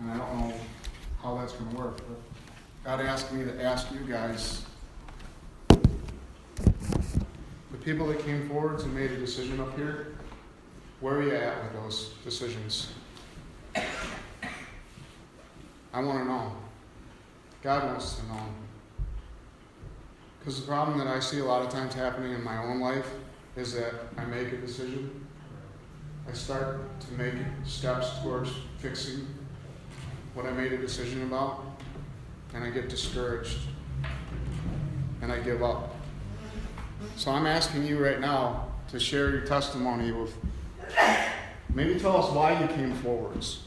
and I don't know how that's going to work, but God asked me to ask you guys, the people that came forward and made a decision up here, where are you at with those decisions? I want to know. God wants to know. Because the problem that I see a lot of times happening in my own life is that I make a decision. I start to make steps towards fixing what I made a decision about, and I get discouraged, and I give up. So I'm asking you right now to share your testimony with, maybe tell us why you came forwards.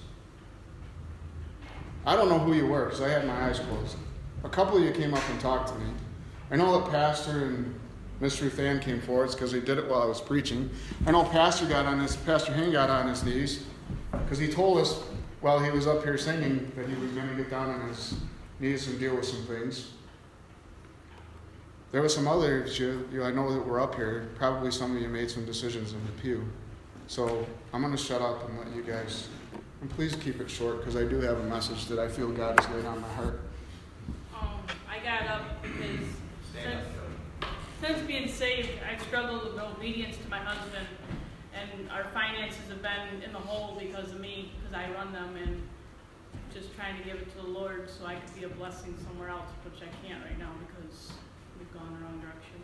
I don't know who you were because I had my eyes closed. A couple of you came up and talked to me. I know that Pastor and Mr. Ruthan came forwards because they did it while I was preaching. I know Pastor Hayne got on his knees because he told us while he was up here singing that he was going to get down on his knees and deal with some things. There were some others I know that were up here. Probably some of you made some decisions in the pew. So I'm going to shut up and let you guys, and please keep it short because I do have a message that I feel God has laid on my heart. I got up because since being saved, I've struggled with obedience to my husband, and our finances have been in the hole because of me, because I run them, and just trying to give it to the Lord so I could be a blessing somewhere else, which I can't right now because we've gone the wrong direction.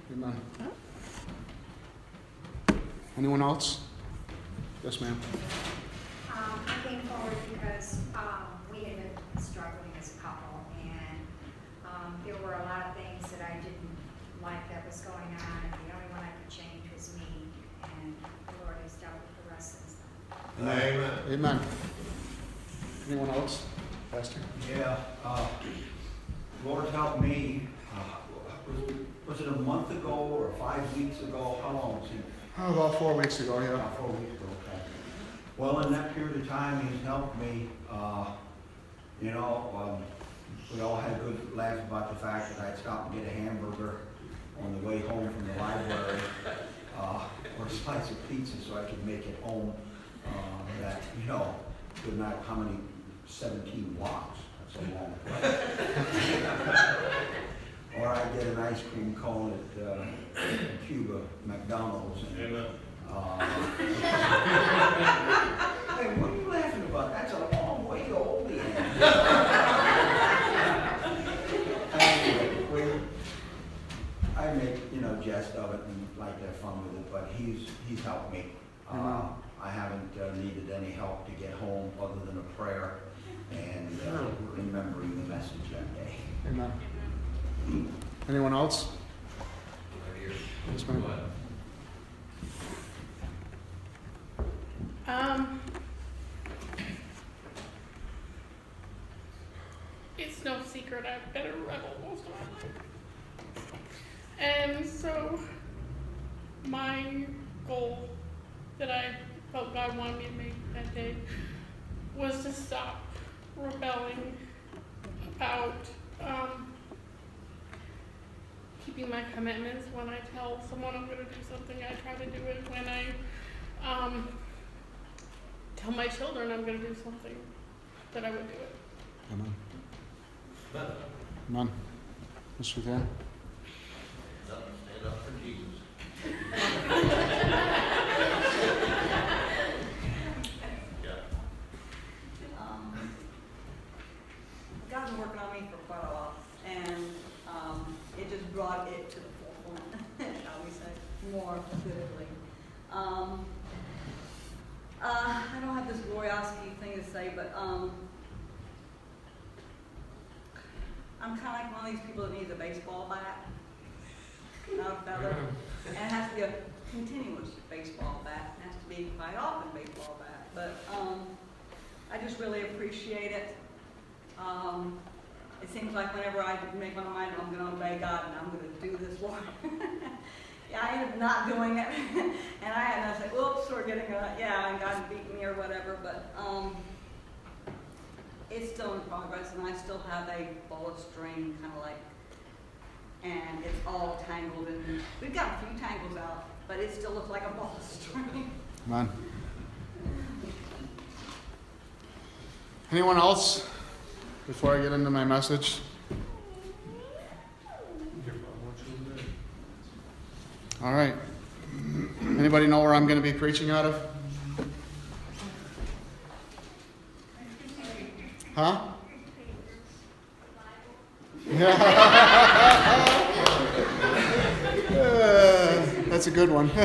Amen. Anyone else? Yes, ma'am. I came forward because we had been struggling as a couple, and there were a lot of things that I didn't like that was going on, and the only one I could change was me, and the Lord has dealt with the rest since then. Amen. Amen. Anyone else? Pastor? Yeah, Lord help me. Was it a month ago or 5 weeks ago? How long was it? About 4 weeks ago, yeah. About 4 weeks ago, okay. Well, in that period of time, he's helped me. We all had a good laugh about the fact that I'd stop and get a hamburger on the way home from the library, or a slice of pizza so I could make it home. Good night, how many? 17 blocks. That's a long way. Or I get an ice cream cone at Cuba McDonald's. And, hey, what are you laughing about? That's a long way to Oldie. I make jest of it and like to have fun with it, but he's helped me. I haven't needed any help to get home other than a prayer and remembering the message that day. Amen. Anyone else? Yes, ma'am. It's no secret I've been a rebel most of my life. And so my goal that I felt God wanted me to make that day was to stop rebelling about keeping my commitments. When I tell someone I'm going to do something, I try to do it. When I tell my children I'm going to do something, that I would do it. Amen. Amen. Mr. Van? Stand up for Jesus. God's been working on me for quite a while, and it just brought it to the forefront, shall we say, more vividly. I don't have this gloriosity thing to say, but I'm kind of like one of these people that needs a baseball bat, not a feather, and it has to be a continuous baseball bat. It has to be quite often baseball bat, but I just really appreciate it. It seems like whenever I make my mind, I'm going to obey God and I'm going to do this, Lord. Yeah, I end up not doing it, and I say, "Oops, we're getting and God beat me or whatever." But it's still in progress, and I still have a ball of string, kind of like, and it's all tangled, and we've got a few tangles out, but it still looks like a ball of string. Amen. Anyone else before I get into my message? All right. Anybody know where I'm going to be preaching out of? Huh? That's a good one.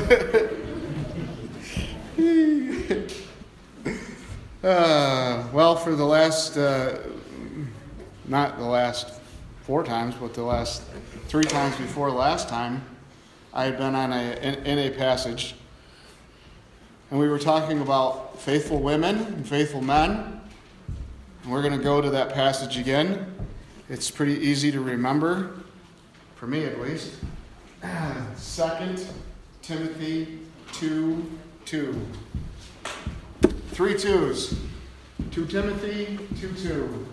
Well, for the last, not the last 4 times, but the last 3 times before last time, I had been in a passage, and we were talking about faithful women and faithful men. And we're going to go to that passage again. It's pretty easy to remember, for me at least. 2 Timothy 2:2. 3 2s. 2 Timothy 2:2.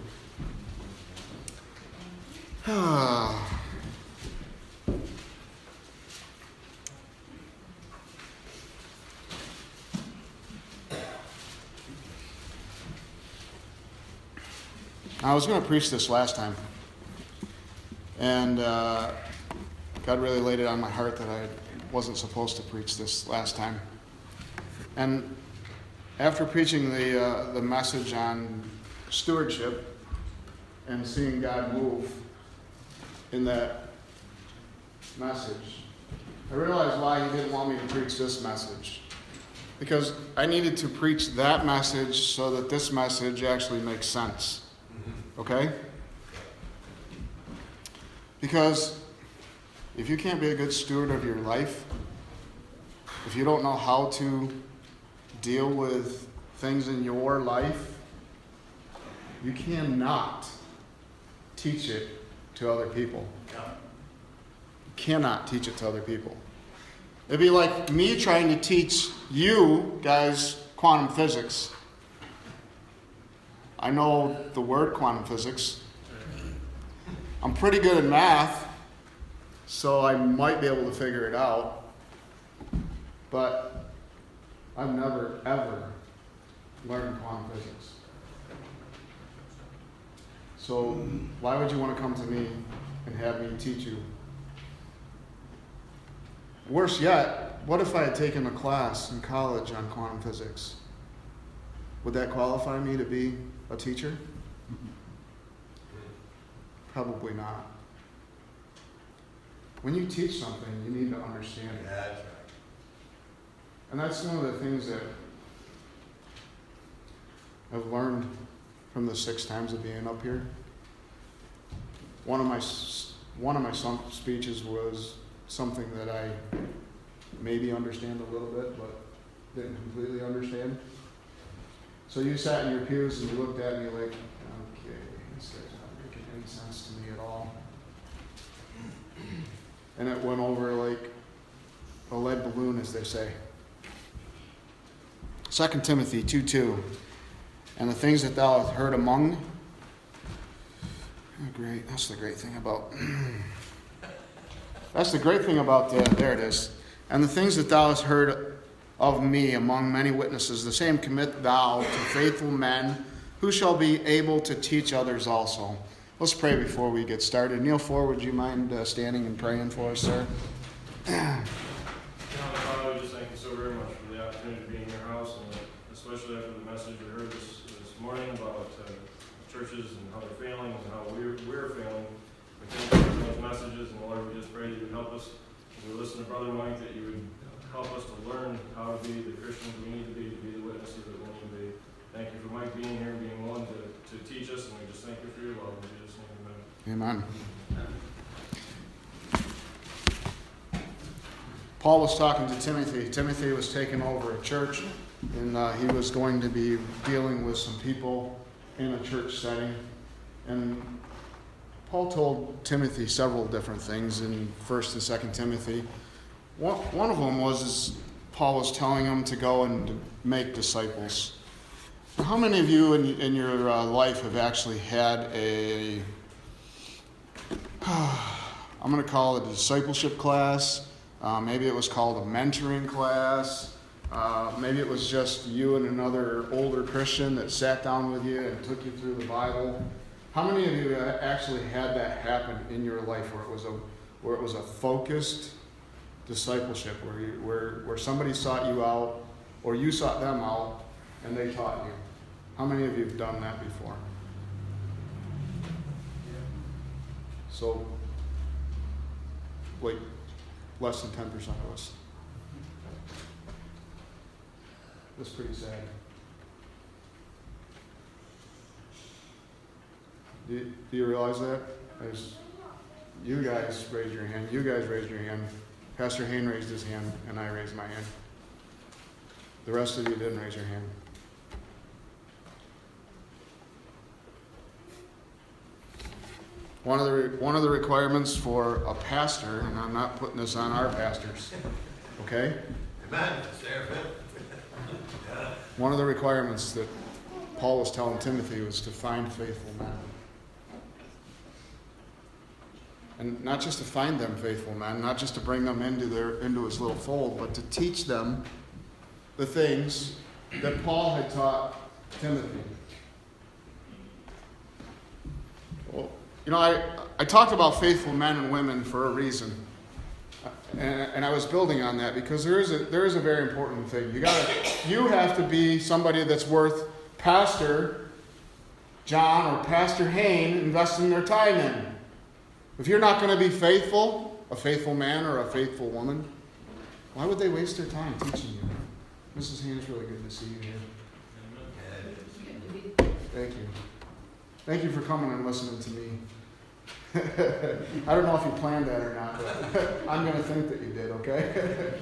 I was going to preach this last time, and God really laid it on my heart that I wasn't supposed to preach this last time. And after preaching the message on stewardship and seeing God move in that message, I realized why He didn't want me to preach this message. Because I needed to preach that message so that this message actually makes sense. Okay? Because if you can't be a good steward of your life, if you don't know how to deal with things in your life, you cannot teach it to other people. You cannot teach it to other people. It'd be like me trying to teach you guys quantum physics. I know the word quantum physics. I'm pretty good at math, so I might be able to figure it out. But I've never, ever learned quantum physics. So why would you want to come to me and have me teach you? Worse yet, what if I had taken a class in college on quantum physics? Would that qualify me to be a teacher? Probably not. When you teach something, you need to understand it. That's right. And that's one of the things that I've learned from the 6 times of being up here. One of my speeches was something that I maybe understand a little bit, but didn't completely understand. So you sat in your pews and you looked at me like, okay, this guy's not making any sense to me at all. And it went over like a lead balloon, as they say. 2 Timothy 2:2. And the things that thou hast heard among... Oh, great. That's the great thing about... That's the great thing about there it is. And the things that thou hast heard of me among many witnesses, the same commit thou to faithful men who shall be able to teach others also. Let's pray before we get started. Kneel forward. Would you mind standing and praying for us, sir? Father, we just thank you so very much for the opportunity to be in your house, and especially after the message we heard this morning about churches and how they're failing and how we're failing. We thank you for those messages, and Lord, we just pray that you would help us as we listen to Brother Mike, that you would help us to learn how to be the Christians we need to be the witnesses that we need to be. Thank you for Mike being here, being willing to teach us, and we just thank you for your love. In Jesus' name, amen. Amen. Paul was talking to Timothy. Timothy was taking over a church, and he was going to be dealing with some people in a church setting. And Paul told Timothy several different things in 1st and 2nd Timothy. One of them was Paul was telling him to go and make disciples. How many of you in your life have actually had I'm going to call it a discipleship class. Maybe it was called a mentoring class. Maybe it was just you and another older Christian that sat down with you and took you through the Bible. How many of you actually had that happen in your life where it was a focused discipleship, where somebody sought you out or you sought them out and they taught you? How many of you have done that before? So, like, less than 10% of us. That's pretty sad. Do you realize that? You guys raised your hand. You guys raised your hand. Pastor Hain raised his hand, and I raised my hand. The rest of you didn't raise your hand. One of the requirements for a pastor, and I'm not putting this on our pastors, okay? Amen. Sarah. One of the requirements that Paul was telling Timothy was to find faithful men. And not just to find them faithful men, not just to bring them into his little fold, but to teach them the things that Paul had taught Timothy. Well, I talked about faithful men and women for a reason. And I was building on that because there is a very important thing. You have to be somebody that's worth Pastor John or Pastor Hain investing their time in. If you're not going to be faithful, a faithful man or a faithful woman, why would they waste their time teaching you? Mrs. Hain, it's really good to see you here. Thank you. Thank you for coming and listening to me. I don't know if you planned that or not, but I'm going to think that you did, okay?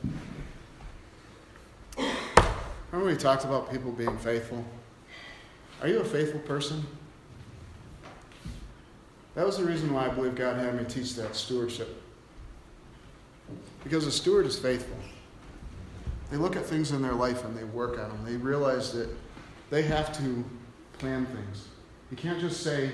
Remember we talked about people being faithful? Are you a faithful person? That was the reason why I believe God had me teach that stewardship. Because a steward is faithful. They look at things in their life and they work on them. They realize that they have to plan things. You can't just say,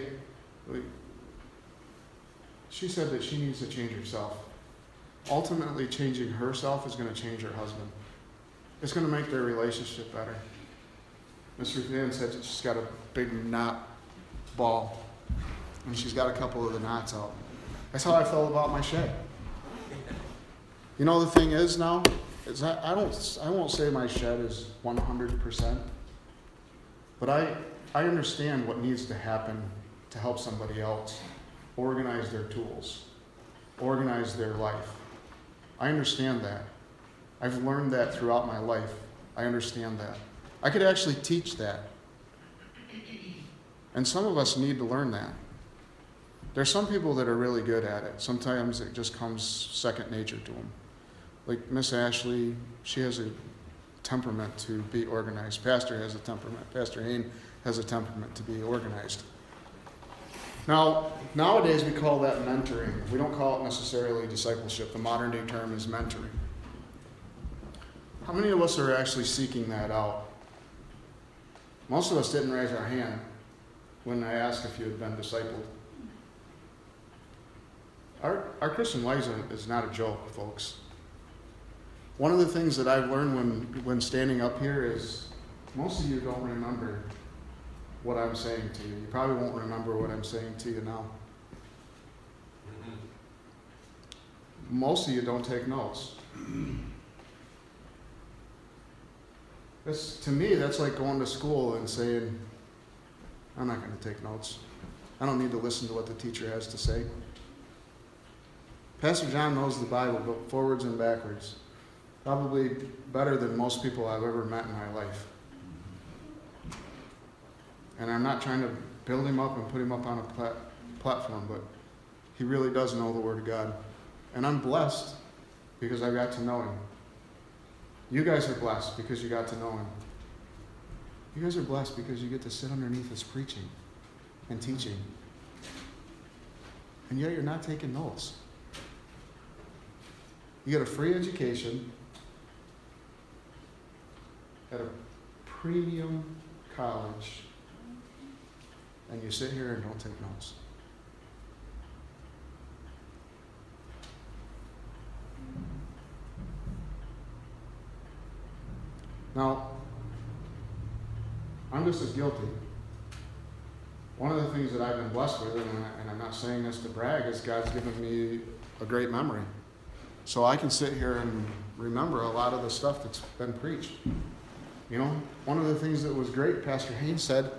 she said that she needs to change herself. Ultimately, changing herself is going to change her husband. It's going to make their relationship better. Miss Ruth Ann said that she's got a big knot ball, and she's got a couple of the knots out. That's how I felt about my shed. You know, the thing is now, is I won't say my shed is 100%, but I understand what needs to happen to help somebody else organize their tools, organize their life. I understand that. I've learned that throughout my life. I understand that. I could actually teach that. And some of us need to learn that. There's some people that are really good at it. Sometimes it just comes second nature to them. Like Miss Ashley, she has a temperament to be organized. Pastor has a temperament. Pastor Hain has a temperament to be organized. Now, nowadays we call that mentoring. We don't call it necessarily discipleship. The modern day term is mentoring. How many of us are actually seeking that out? Most of us didn't raise our hand when I asked if you had been discipled. Our Christian life is not a joke, folks. One of the things that I've learned when standing up here is most of you don't remember what I'm saying to you. You probably won't remember what I'm saying to you now. Most of you don't take notes. To me, that's like going to school and saying, I'm not going to take notes. I don't need to listen to what the teacher has to say. Pastor John knows the Bible, but forwards and backwards. Probably better than most people I've ever met in my life. And I'm not trying to build him up and put him up on a platform, but he really does know the Word of God. And I'm blessed because I got to know him. You guys are blessed because you got to know him. You guys are blessed because you get to sit underneath his preaching and teaching. And yet you're not taking notes. You get a free education at a premium college, and you sit here and don't take notes. Now, I'm just as guilty. One of the things that I've been blessed with, and I'm not saying this to brag, is God's given me a great memory. So I can sit here and remember a lot of the stuff that's been preached. You know, one of the things that was great, Pastor Haynes said,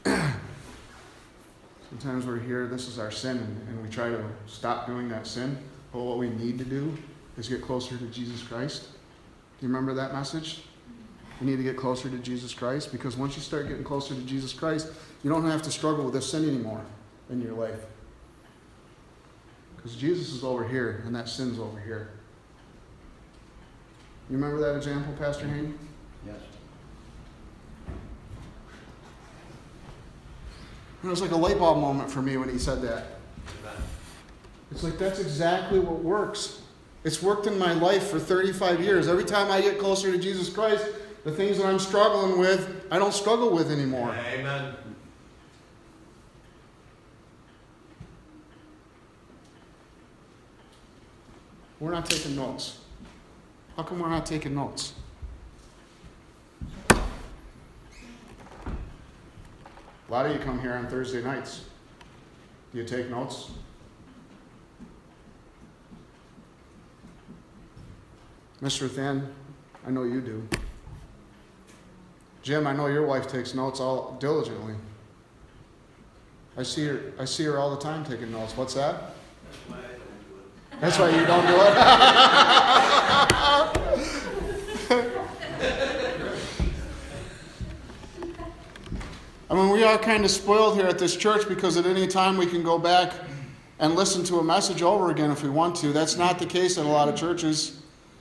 sometimes we're here, this is our sin, and we try to stop doing that sin. But what we need to do is get closer to Jesus Christ. Do you remember that message? You need to get closer to Jesus Christ, because once you start getting closer to Jesus Christ, you don't have to struggle with this sin anymore in your life. Because Jesus is over here, and that sin's over here. You remember that example, Pastor Haynes? Yes. It was like a light bulb moment for me when he said that. It's like, that's exactly what works. It's worked in my life for 35 years. Every time I get closer to Jesus Christ, the things that I'm struggling with, I don't struggle with anymore. Amen. We're not taking notes. How come we're not taking notes? A lot of you come here on Thursday nights. Do you take notes? Mr. Thin, I know you do. Jim, I know your wife takes notes all diligently. I see her all the time taking notes. What's that? That's why you don't do it. I mean, we are kind of spoiled here at this church because at any time we can go back and listen to a message over again if we want to. That's not the case at a lot of churches.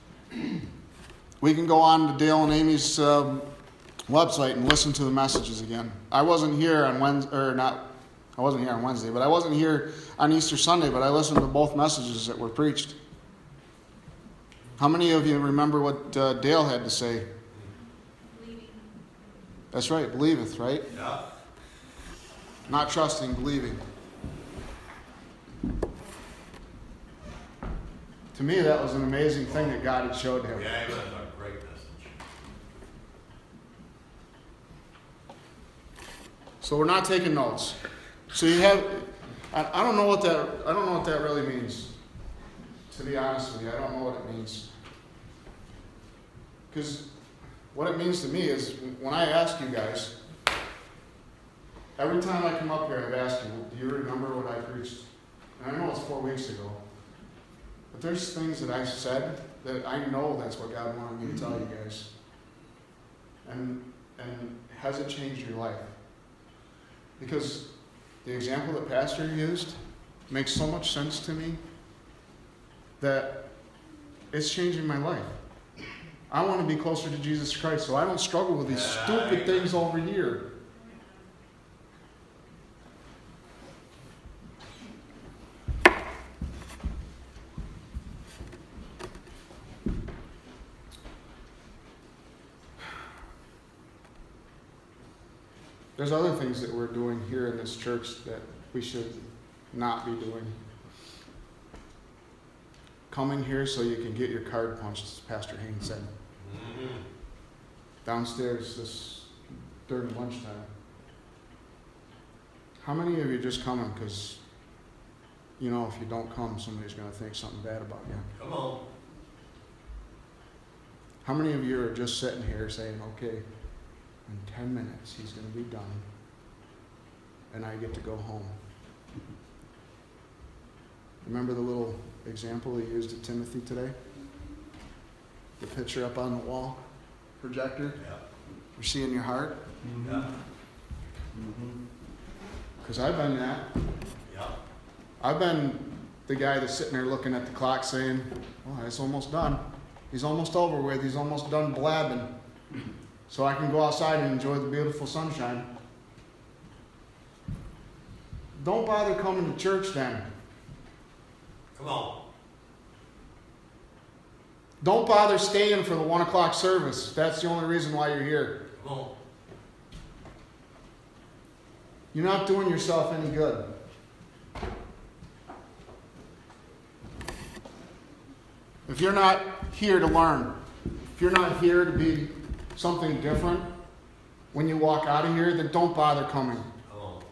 We can go on to Dale and Amy's website and listen to the messages again. I wasn't here on Wednesday, but I wasn't here on Easter Sunday, but I listened to both messages that were preached. How many of you remember what Dale had to say? Believing. That's right, believeth, right? Yeah. Not trusting, believing. To me, that was an amazing thing that God had showed him. Yeah, amen. That's a great message. So we're not taking notes. So you have, I don't know what that really means. To be honest with you, I don't know what it means. Because what it means to me is when I ask you guys, every time I come up here, I've asked you, do you remember what I preached? And I know it's 4 weeks ago. But there's things that I said that I know that's what God wanted me to tell you guys. And has it changed your life? Because the example that Pastor used makes so much sense to me that it's changing my life. I want to be closer to Jesus Christ, so I don't struggle with these stupid things over here. There's other things that we're doing here in this church that we should not be doing. Coming here so you can get your card punched, as Pastor Haynes said. Mm-hmm. Downstairs during lunchtime. How many of you are just coming because, you know, if you don't come, somebody's going to think something bad about you? Come on. How many of you are just sitting here saying, okay, in 10 minutes he's going to be done and I get to go home? Remember the little example he used at Timothy today? The picture up on the wall, projector? Yeah. You're seeing your heart? Yeah. Because I've been that. Yeah. I've been the guy that's sitting there looking at the clock saying, oh, it's almost done. He's almost over with. He's almost done blabbing. So I can go outside and enjoy the beautiful sunshine. Don't bother coming to church then. Come on. Don't bother staying for the 1 o'clock service. That's the only reason why you're here. Come on. You're not doing yourself any good. If you're not here to learn, if you're not here to be something different when you walk out of here, then don't bother coming. Come on.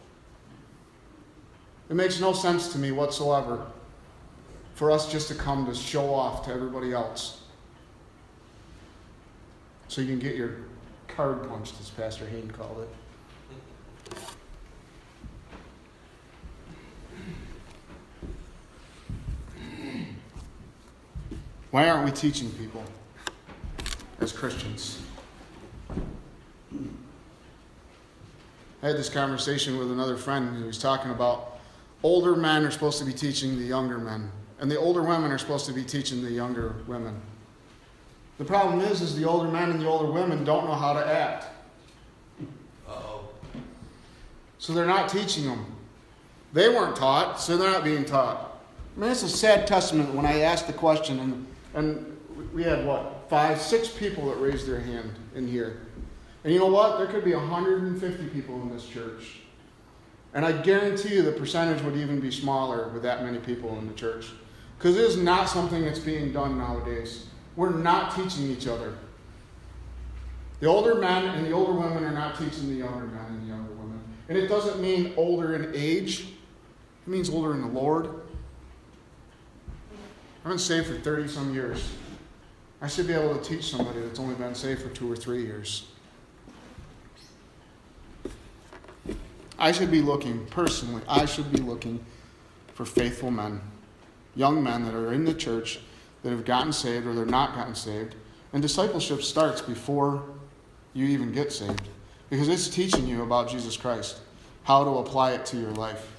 It makes no sense to me whatsoever for us just to come to show off to everybody else. So you can get your card punched, as Pastor Hayden called it. Why aren't we teaching people as Christians? I had this conversation with another friend who was talking about older men are supposed to be teaching the younger men, and the older women are supposed to be teaching the younger women. The problem is the older men and the older women don't know how to act. Uh-oh. So they're not teaching them. They weren't taught, so they're not being taught. I mean, it's a sad testament when I asked the question, and we had, 5, 6 people that raised their hand in here. And you know what? There could be 150 people in this church. And I guarantee you the percentage would even be smaller with that many people in the church. Because it is not something that's being done nowadays. We're not teaching each other. The older men and the older women are not teaching the younger men and the younger women. And it doesn't mean older in age. It means older in the Lord. I've been saved for 30-some years. I should be able to teach somebody that's only been saved for 2 or 3 years. I should be looking for faithful men, young men that are in the church that have gotten saved or they're not gotten saved. And discipleship starts before you even get saved, because it's teaching you about Jesus Christ, how to apply it to your life.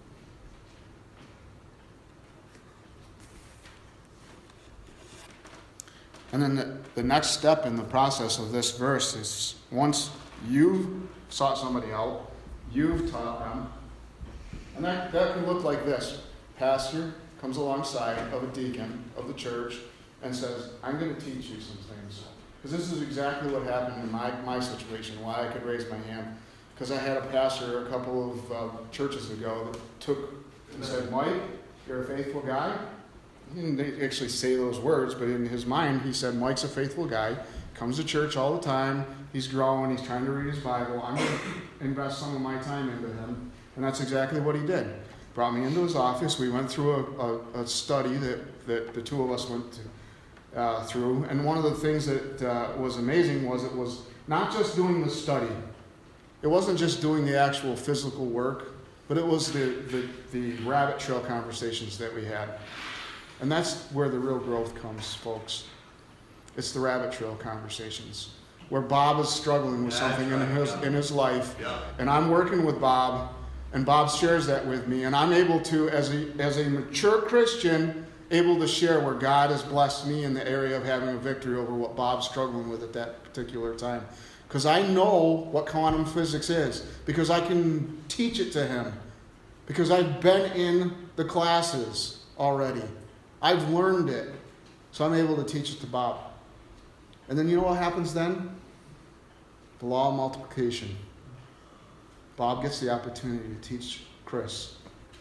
And then the next step in the process of this verse is once you've sought somebody out, you've taught them, and that can look like this. Pastor comes alongside of a deacon of the church and says, I'm going to teach you some things. Because this is exactly what happened in my situation, why I could raise my hand. Because I had a pastor a couple of churches ago that took and said, Mike, you're a faithful guy. He didn't actually say those words, but in his mind he said, Mike's a faithful guy, comes to church all the time, he's growing, he's trying to read his Bible, I'm going to invest some of my time into him. And that's exactly what he did. Brought me into his office, we went through a study that the two of us went through, and one of the things that was amazing was it was not just doing the study. It wasn't just doing the actual physical work, but it was the rabbit trail conversations that we had. And that's where the real growth comes, folks. It's the rabbit trail conversations, where Bob is struggling with something in his life, and I'm working with Bob, and Bob shares that with me, and I'm able to, as a mature Christian, able to share where God has blessed me in the area of having a victory over what Bob's struggling with at that particular time. Because I know what quantum physics is, because I can teach it to him, because I've been in the classes already. I've learned it, so I'm able to teach it to Bob. And then you know what happens then? The law of multiplication. Bob gets the opportunity to teach Chris.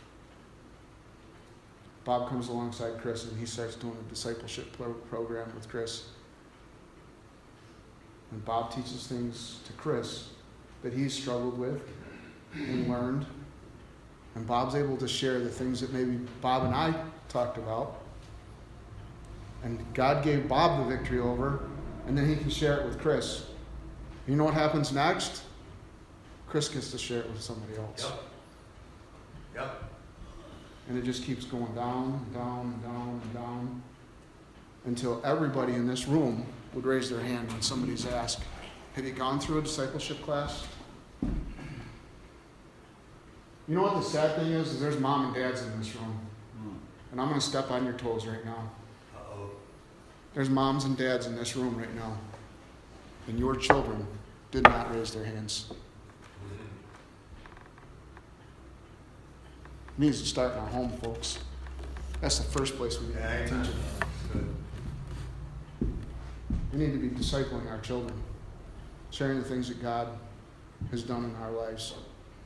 Bob comes alongside Chris and he starts doing a discipleship program with Chris. And Bob teaches things to Chris that he's struggled with and learned. And Bob's able to share the things that maybe Bob and I talked about. And God gave Bob the victory over, and then he can share it with Chris. You know what happens next? Chris gets to share it with somebody else. Yep. And it just keeps going down, down, down, down, until everybody in this room would raise their hand when somebody's asked, have you gone through a discipleship class? You know what the sad thing is there's mom and dads in this room. And I'm going to step on your toes right now. Uh-oh. There's moms and dads in this room right now. And your children did not raise their hands. It needs to start in our home, folks. That's the first place we need to teach it. Good. We need to be discipling our children, sharing the things that God has done in our lives.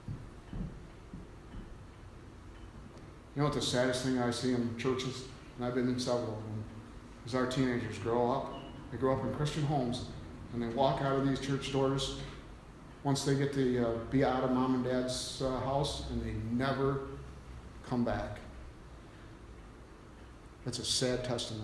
You know what the saddest thing I see in churches, and I've been in several of them, is our teenagers grow up. They grow up in Christian homes, and they walk out of these church doors once they get to be out of mom and dad's house, and they never come back. That's a sad testament.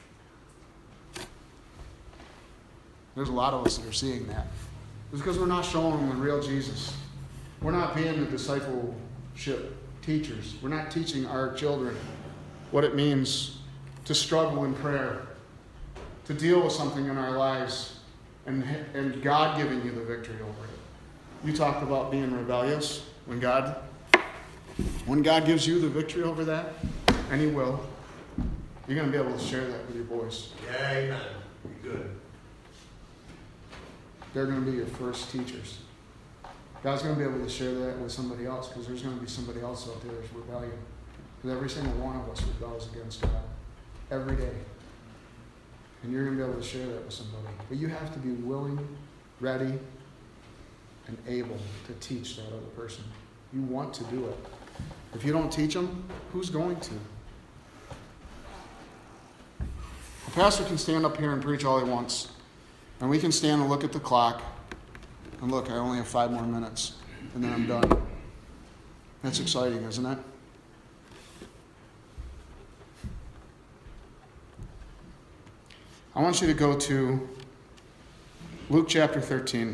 There's a lot of us that are seeing that. It's because we're not showing them the real Jesus. We're not being the discipleship teachers. We're not teaching our children what it means to struggle in prayer, to deal with something in our lives, and God giving you the victory over it. You talked about being rebellious. When God gives you the victory over that, and He will, you're going to be able to share that with your boys. Yeah, amen. Good. They're going to be your first teachers. God's going to be able to share that with somebody else, because there's going to be somebody else out there that's rebellion. Because every single one of us rebels against God every day. And you're going to be able to share that with somebody. But you have to be willing, ready, and able to teach that other person. You want to do it. If you don't teach them, who's going to? A pastor can stand up here and preach all he wants. And we can stand and look at the clock. And look, I only have 5 more minutes. And then I'm done. That's exciting, isn't it? I want you to go to Luke chapter 13.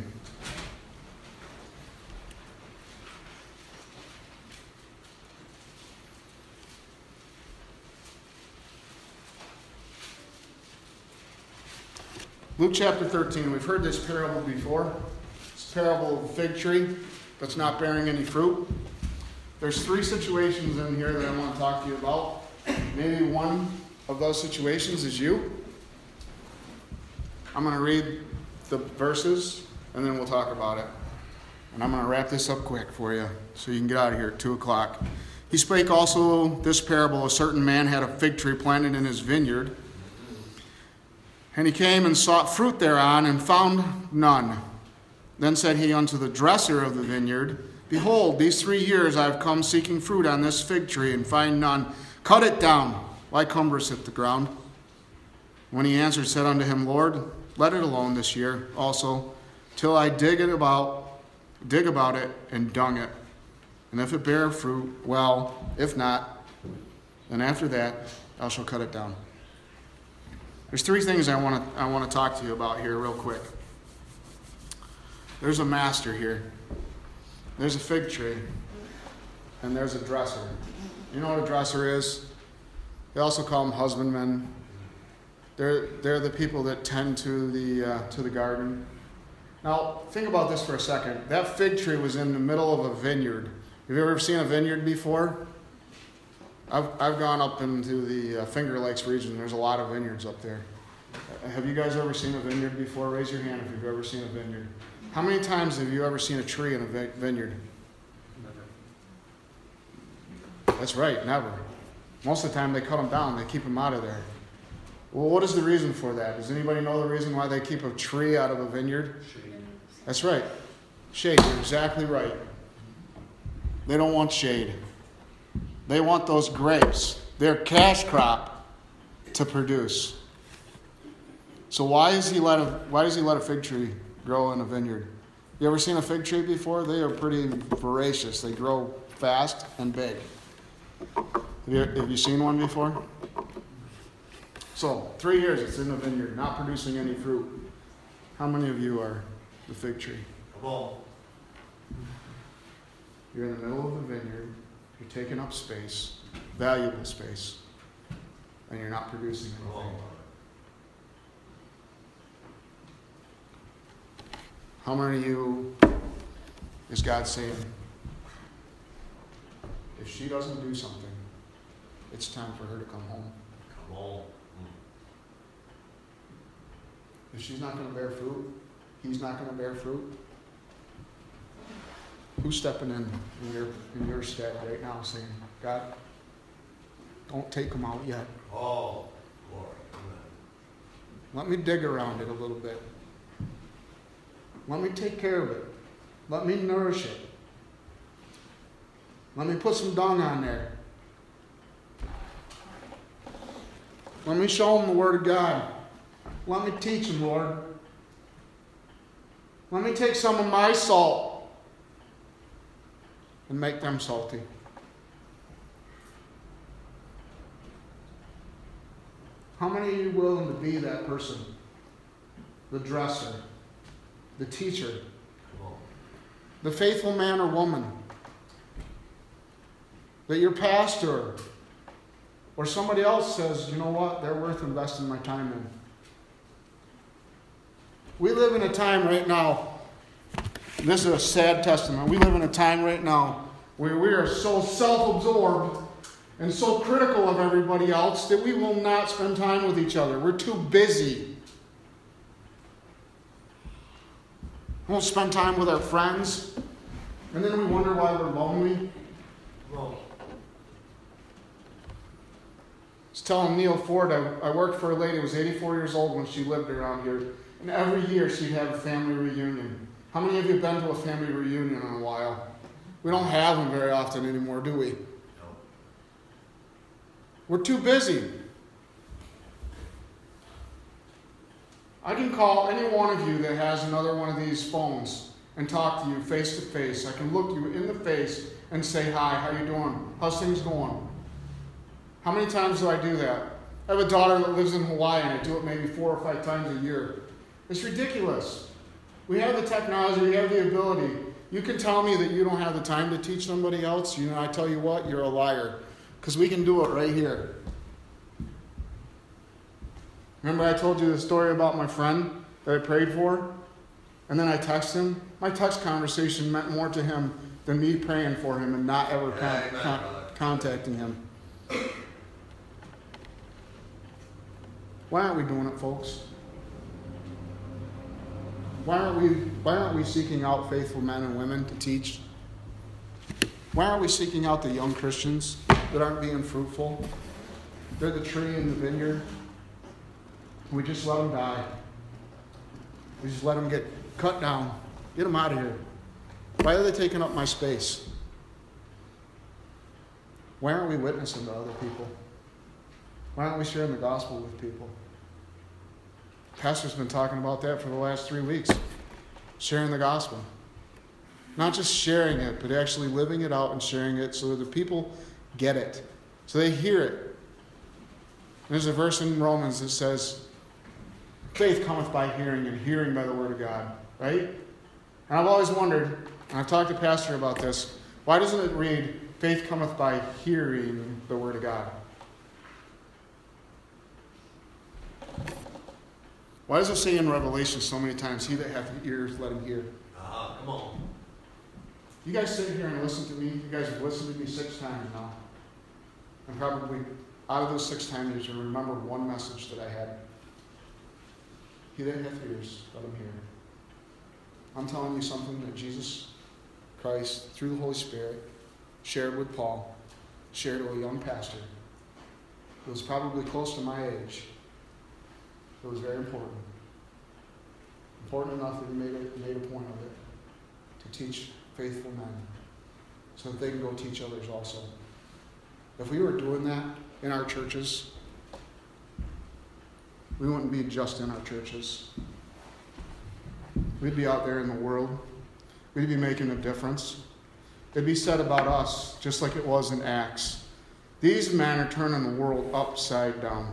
Luke chapter 13. We've heard this parable before. It's a parable of a fig tree that's not bearing any fruit. There's 3 situations in here that I want to talk to you about. Maybe one of those situations is you. I'm going to read the verses, and then we'll talk about it. And I'm going to wrap this up quick for you, so you can get out of here at 2 o'clock. He spake also this parable. A certain man had a fig tree planted in his vineyard, and he came and sought fruit thereon, and found none. Then said he unto the dresser of the vineyard, Behold, these 3 years I have come seeking fruit on this fig tree, and find none. Cut it down. Why cumbereth the ground? When he answered, said unto him, Lord, let it alone this year also, till I dig about it, and dung it. And if it bear fruit, well, if not, then after that thou shalt cut it down. There's 3 things I want to talk to you about here real quick. There's a master here. There's a fig tree. And there's a dresser. You know what a dresser is? They also call them husbandmen. They're the people that tend to the garden. Now, think about this for a second. That fig tree was in the middle of a vineyard. Have you ever seen a vineyard before? I've gone up into the Finger Lakes region. There's a lot of vineyards up there. Have you guys ever seen a vineyard before? Raise your hand if you've ever seen a vineyard. How many times have you ever seen a tree in a vineyard? Never. That's right, never. Most of the time they cut them down. They keep them out of there. Well, what is the reason for that? Does anybody know the reason why they keep a tree out of a vineyard? Shade. That's right. Shade. You're exactly right. They don't want shade. They want those grapes, their cash crop, to produce. So why does he let a fig tree grow in a vineyard? You ever seen a fig tree before? They are pretty voracious. They grow fast and big. Have you seen one before? So 3 years it's in the vineyard, not producing any fruit. How many of you are the fig tree? Come on. You're in the middle of the vineyard. You're taking up space, valuable space, and you're not producing anything. How many of you is God saying, if she doesn't do something, it's time for her to come home? Come on. If she's not going to bear fruit, he's not going to bear fruit. Who's stepping in your stead right now saying, God, don't take them out yet. Oh, glory. Amen. Let me dig around it a little bit. Let me take care of it. Let me nourish it. Let me put some dung on there. Let me show them the Word of God. Let me teach them, Lord. Let me take some of my salt and make them salty. How many of you are willing to be that person? The dresser, the teacher, Come on. the faithful man or woman, that your pastor or somebody else says, you know what, they're worth investing my time in. We live in a time right now, this is a sad testament, we live in a time right now where we are so self-absorbed and so critical of everybody else that we will not spend time with each other. We're too busy. We won't spend time with our friends, and then we wonder why we're lonely. Come on. I was telling Neil Ford, I worked for a lady who was 84 years old when she lived around here, and every year she'd have a family reunion. How many of you have been to a family reunion in a while? We don't have them very often anymore, do we? No. We're too busy. I can call any one of you that has another one of these phones and talk to you face to face. I can look you in the face and say, hi, how you doing? How's things going? How many times do I do that? I have a daughter that lives in Hawaii and I do it maybe 4 or 5 times a year. It's ridiculous. We have the technology, we have the ability. You can tell me that you don't have the time to teach somebody else. You know, I tell you what, you're a liar. Because we can do it right here. Remember I told you the story about my friend that I prayed for? And then I texted him? My text conversation meant more to him than me praying for him and not ever contacting him. Why aren't we doing it, folks? Why aren't we seeking out faithful men and women to teach? Why aren't we seeking out the young Christians that aren't being fruitful? They're the tree in the vineyard. We just let them die. We just let them get cut down. Get them out of here. Why are they taking up my space? Why aren't we witnessing to other people? Why aren't we sharing the gospel with people? Pastor's been talking about that for the last 3 weeks. Sharing the gospel. Not just sharing it, but actually living it out and sharing it so that the people get it. So they hear it. There's a verse in Romans that says, faith cometh by hearing, and hearing by the word of God. Right? And I've always wondered, and I've talked to Pastor about this, why doesn't it read, faith cometh by hearing the word of God? Why does it say in Revelation so many times, he that hath ears, let him hear? Come on. You guys sit here and listen to me. You guys have listened to me 6 times now. And probably out of those 6 times, you remember one message that I had. He that hath ears, let him hear. I'm telling you something that Jesus Christ, through the Holy Spirit, shared with Paul, shared with a young pastor who was probably close to my age. It was very important. Important enough that he made a point of it to teach faithful men so that they can go teach others also. If we were doing that in our churches, we wouldn't be just in our churches. We'd be out there in the world. We'd be making a difference. It'd be said about us, just like it was in Acts. These men are turning the world upside down.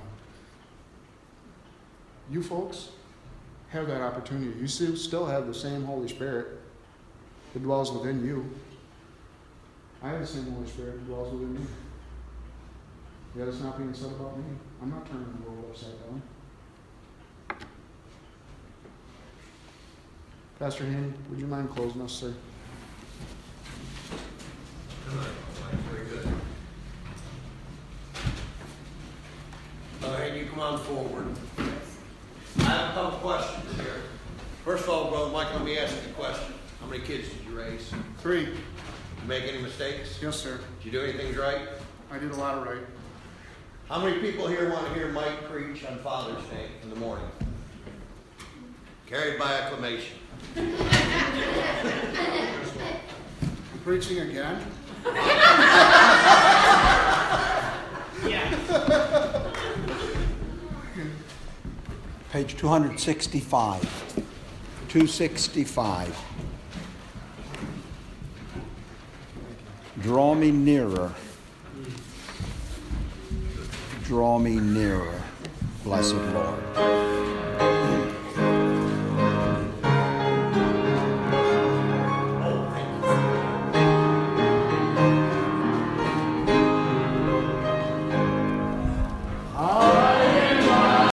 You folks have that opportunity. You still have the same Holy Spirit that dwells within you. I have the same Holy Spirit that dwells within me. Yet it's not being said about me. I'm not turning the world upside down. Pastor Haney, would you mind closing us, sir? Very good. Hey, you come on forward. I have a couple questions here. First of all, Brother Mike, let me ask you a question. How many kids did you raise? 3. Did you make any mistakes? Yes, sir. Did you do anything right? I did a lot of right. How many people here want to hear Mike preach on Father's Day in the morning? Carried by acclamation. I'm preaching again? Yeah. Page 265. 265. Draw me nearer. Draw me nearer, blessed Lord.